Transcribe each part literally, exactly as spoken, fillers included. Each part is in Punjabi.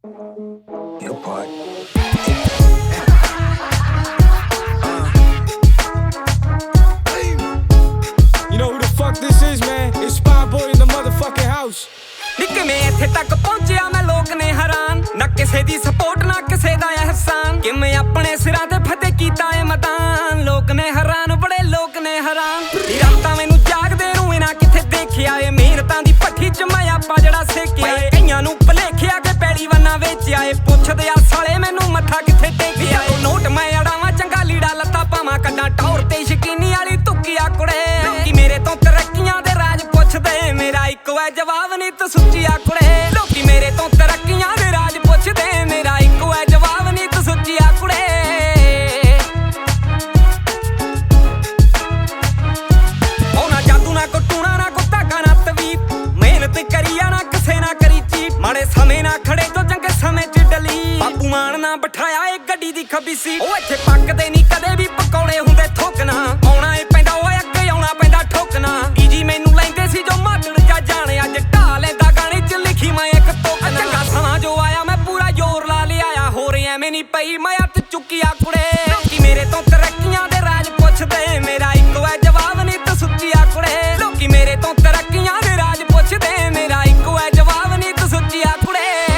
Your part. You know who the fuck this is, man? It's Spy Boy in the motherfucking house. ਨਿੱਕਵੇਂ ਇੱਥੇ ਤੱਕ ਪਹੁੰਚਿਆ ਮੈਂ ਲੋਕ ਨੇ ਹੈਰਾਨ ਨਾ ਕਿਸੇ ਦੀ ਸਪੋਰਟ ਨਾ ਕਿਸੇ ਦਾ ਅਹਿਸਾਨ ਕਿਵੇਂ ਆਪਣੇ ਸਿਰਾਂ ਤੇ ਫਤਿਹ ਕੀਤਾ ਏ ਮੈਦਾਨ ਲੋਕ ਨੇ ਹੈਰਾਨ ਬੜੇ ਲੋਕ ਨੇ ਹੈਰਾਨ ਰਾਤਾਂ ਮੈਨੂੰ ਜਾਗਦੇ ਨੂੰ ਇਹਨਾਂ ਕਿੱਥੇ ਦੇਖਿਆ ਏ ਮਿਹਨਤਾਂ ਦੀ ਭੱਠੀ ਚ ਮੈਂ ਆਪਾ ਜਿਹੜਾ ਸੇਕਿਆ ਏ ਕਈਆਂ ਨੂੰ ਭਲੇਖਿਆ ਕਿ ਪੈੜੀ ਵੰਨਾ ਵੇਚਿਆ ਏ ਪੁੱਛਦੇ ਆ ਸਾਲੇ ਮੈਨੂੰ ਮੱਥਾ ਕਿੱਥੇ ਟੇਕਿਆ ਏ ਨੋਟ ਮੈਂ ਅੜਾਵਾਂ ਚੰਗਾ ਲੀੜਾ ਲੱਤਾ ਪਾਵਾਂ ਕੱਢਾਂ ਟੌਰ ਤੇ ਸ਼ਕੀਨੀ ਵਾਲੀ ਧੁੱਕੀਆ ਕੁੜੇ ਲੋਕੀ ਮੇਰੇ ਤੋਂ ਤਰੱਕੀਆਂ ਦੇ ਰਾਜ ਪੁੱਛਦੇ ਮੇਰਾ ਇੱਕੋ ਹੈ ਜਵਾਬ ਨੀ ਤੂੰ ਸੁੱਚੀਆ ਕੁੜੇ ਲੋਕੀ ਮੇਰੇ ਤੋਂ ਤਰੱਕੀਆਂ ਦੇ ਰਾਜ ਪੁੱਛਦੇ ਮੇਰਾ ਇੱਕੋ ਹੈ ਜਵਾਬ ਨੀ ਤੂੰ ਸੁੱਚੀਆ ਕੁੜੇ ਉਹ ਨਾ ਜਾਦੂ ਨਾ ਟੂਣਾ ਨਾ ਕੋ ਧਾਗਾ ਨਾ ਤਵੀਤ ਮਿਹਨਤ ਕਰੀਆ ਨਾ ਕਿਸੇ ਨਾ ਕਰੀ ਚੀਟ ਮਾੜੇ ਸਮੇਂ ਨਾ ਖੜੇ ਤੋਂ ਚੰਗੇ ਸਮੇਂ ਚ ਡਲੀ ਬਾਪੂ ਮਾਨ ਨਾ ਬਿਠਾਇਆ ਏ ਗੱਡੀ ਦੀ ਖੱਬੀ ਸੀਟ ਉਹ ਇੱਥੇ ਪੱਕਦੇ ਨਹੀਂ ਕਦੇ ਵੀ ਪਕੌੜੇ ਹੁੰਦੇ ਠੋਕਣਾ ਆਉਣਾ ਏ ਪੈਂਦਾ ਉਹ ਅੱਗੇ ਆਉਣਾ ਪੈਂਦਾ ਠੋਕਣਾ ਈਜੀ ਮੈਨੂੰ ਲੈਂਦੇ ਸੀ ਜੋ ਮਾਤੜ ਜਾ ਜਾਣੇ ਅੱਜ ਢਾ ਲੈਂਦਾ ਗਾਣੇ ਚ ਲਿਖੀ ਮੈਂ ਇੱਕ ਤੋਕਣਾ ਚੰਗਾ ਸਮਾਂ ਜੋ ਆਇਆ ਮੈਂ ਪੂਰਾ ਜ਼ੋਰ ਲਾ ਲਿਆਇਆ ਹੋਰ ਐਵੇਂ ਨਹੀਂ ਪਈ ਮੈਂ ਹੱਥ ਚੁੱਕਿਆ ਕੁੜੇ ਲੋਕੀ ਮੇਰੇ ਤੋਂ ਤਰੱਕੀਆਂ ਦੇ ਰਾਜ ਪੁੱਛਦੇ ਮੇਰਾ ਇੱਕੋ ਹੈ ਜਵਾਬ ਨੀ ਤੂੰ ਸੁੱਚੀਆ ਕੁੜੇ ਲੋਕੀ ਮੇਰੇ ਤੋਂ ਤਰੱਕੀਆਂ ਦੇ ਰਾਜ ਪੁੱਛਦੇ ਮੇਰਾ ਇੱਕੋ ਹੈ ਜਵਾਬ ਨੀ ਤੂੰ ਸੁੱਚੀਆ ਕੁੜੇ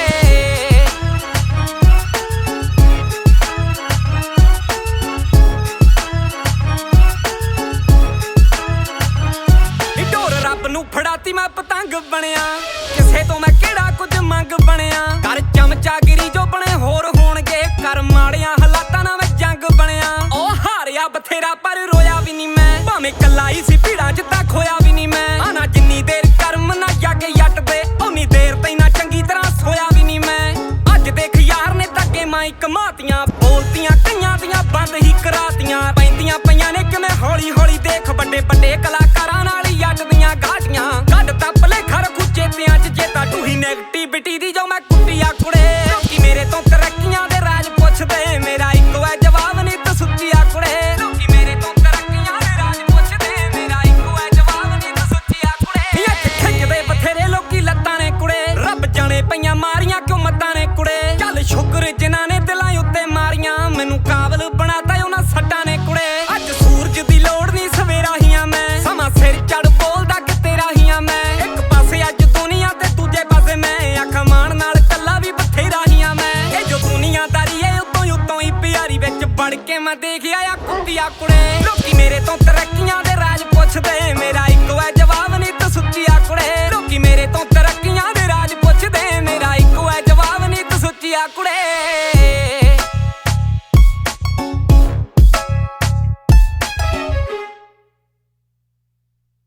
ਰੱਬ ਨੂੰ ਫੜਾਤੀ ਮੈਂ ਪਤੰਗ ਬਣਿਆ ਕਿਸੇ ਤੋਂ ਮੈਂ ਕਿਹੜਾ ਕੁਝ ਮੰਗ ਬਣਿਆ ਕਰ ਚਮਚਾਗਿਰੀ ਜੋ ਬਣੇ ਹੋਰ ਹੋਣਗੇ ਕਰ ਮਾੜੀਆਂ ਹਾਲਾਤਾਂ ਨਾਲ ਮੈਂ ਜੰਗ ਬਣਿਆ ਉਹ ਹਾਰਿਆ ਬਥੇਰਾ ਪਰ ਰੋਇਆ ਵੀ ਨਹੀਂ ਮੈਂ ਭਾਵੇਂ ਕੱਲਾ ਹੀ ਸੀ ਭੀੜਾਂ ਚ ਤਾਂ ਖੋਇਆ ਵੀ ਨਹੀਂ ਮੈਂ ਆਣਾ ਜਿੰਨੀ ਦੇਰ ਕਰਮ ਨਾ ਜਾਗੇ ਜੱਟ ਦੇ ਉਨੀ ਦੇਰ ਤੈਨਾਂ ਚੰਗੀ ਤਰ੍ਹਾਂ ਸੋਇਆ ਵੀ ਨਹੀਂ ਮੈਂ ਅੱਜ ਦੇਖ ਯਾਰ ਨੇ ਧੱਕੇ ਮਾਈ ਕਮਾਤੀਆਂ ਬੋਲਤੀਆਂ ਕਈਆਂ ਦੀਆਂ ਬੰਦ ਹੀ ਕਰਾਤੀਆਂ ਪੈਂਦੀਆਂ ਪਈਆਂ ਨੇ ਕਿਵੇਂ ਹੌਲੀ ਹੌਲੀ ਦੇਖ ਵੱਡੇ ਵੱਡੇ ਕਲਾਕਾਰਾਂ ਨਾਲ ਹੀ ਜੱਟ ਦੀਆਂ ਗਾਟੀਆਂ ਕੱਢ ਤਾਂ ਭਲੇਖਾ ਰੱਖੂ ਚੇਤਿਆਂ ਚ ਜੇ ਤਾਂ ਟੂਹੀ ਨੈਗੇਟਿਵਿਟੀ ਦੀ ਜੋ ਮੈਂ ਕੁੱਟੀਆ ਕੁੜੇ ਲੋਕੀ ਮੇਰੇ ਤੋਂ ਤਰੱਕੀਆਂ ਦੇ ਰਾਜ ਪੁੱਛਦੇ ਮੇਰਾ ਇੱਕੋ ਹੈ ਜਵਾਬ ਨੀ ਤੂੰ ਸੁੱਚੀਆ ਕੁੜੇ ਲੋਕੀ ਮੇਰੇ ਤੋਂ ਤਰੱਕੀਆਂ ਦੇ ਰਾਜ ਪੁੱਛਦੇ ਮੇਰਾ ਇੱਕੋ ਹੈ ਜਵਾਬ ਨੀ ਤੂੰ ਸੁੱਚੀਆ ਕੁੜੇ ਇੱਥੇ ਖਿੱਚਦੇ ਬਥੇਰੇ ਲੋਕੀ ਲੱਤਾਂ ਨੇ ਕੁੜੇ ਰੱਬ ਜਾਣੇ ਪਈਆਂ ਮਾਰੀਆਂ ਕਿਉਂ ਮੱਤਾਂ ਨੇ ਕੁੜੇ ਚੱਲ ਸ਼ੁਕਰ ਜਿਨ੍ਹਾਂ ਨੇ ਦਿਲਾਂ ਉੱਤੇ ਮਾਰੀਆਂ ਮੈਨੂੰ ਕਾਬਲ ਬਣਾਤਾ ਉਹਨਾਂ ਸੱਟਾਂ ਨੇ ਕੁੜੇ ਅੱਜ ਸੂਰਜ ਦੀ ਲੋੜ ਨਹੀਂ ਸਵੇਰਾ ਹੀਆਂ ਮੈਂ ਸਮਾਂ ਸਿਰ ਚੜ ਬੋਲਦਾ ਕਿ ਤੇਰਾ ਹੀਆਂ ਮੈਂ ਇੱਕ ਪਾਸੇ ਅੱਜ ਦੁਨੀਆ ਤੇ ਦੂਜੇ ਪਾਸੇ ਮੈਂ ਅੱਖ ਮਾਣ ਨਾਲ ਕੱਲਾ ਵੀ ਬਥੇਰਾ ਹੀਆਂ ਮੈਂ ਇਹ ਜੋ ਦੁਨੀਆਦਾਰੀ ਏ ਉਤੋਂ ਉਤੋਂ ਹੀ ਪਿਆਰੀ ਵਿੱਚ ਵੜ ਕੇ ਮੈਂ ਦੇਖਿਆ ਆ ਕੁੱਤੀਆ ਕੁੜੇ ਲੋਕੀ ਮੇਰੇ ਤੋਂ ਤਰੱਕੀਆਂ ਦੇ ਰਾਜ ਪੁੱਛਦੇ